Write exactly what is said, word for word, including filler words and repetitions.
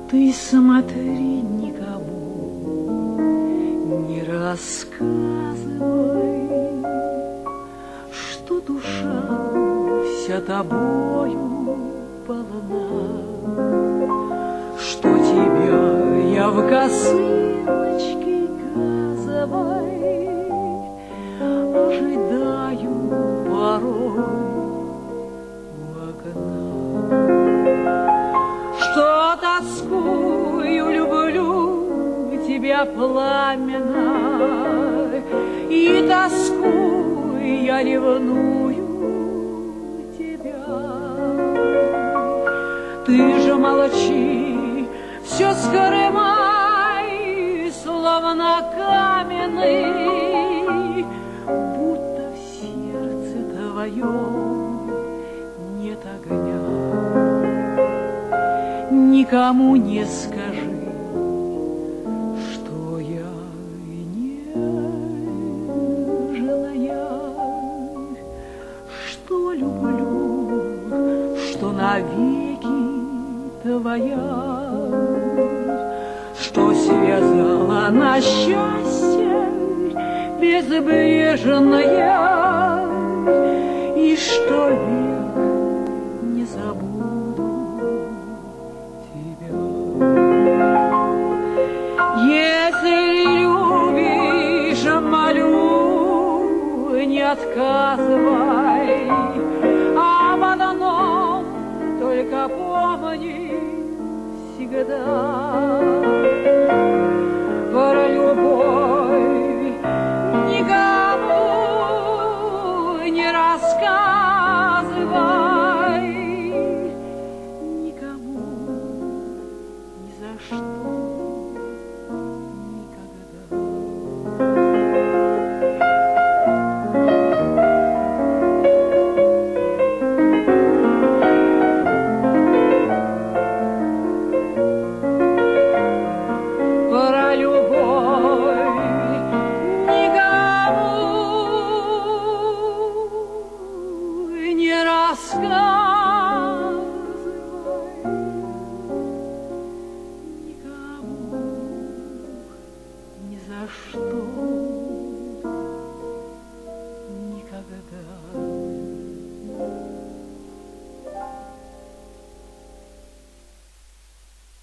Ты смотри, никому не рассказывай, что душа вся тобою полна, что тебя я в косыночке газовой ожидаю порой у окна, что тоскую, люблю тебя пламенно, и тоскую я ревную тебя. Ты же молчи, все скрывай, словно каменный, будто в сердце твоем нет огня. Никому не скажи, что я нежная, что люблю, что навеки твоя, что связала на счастье безбрежное, и что век не забуду тебя. Если любишь, молю, не отказывай, об одном только помни всегда: про любовь никому не рассказывай, никому ни за что.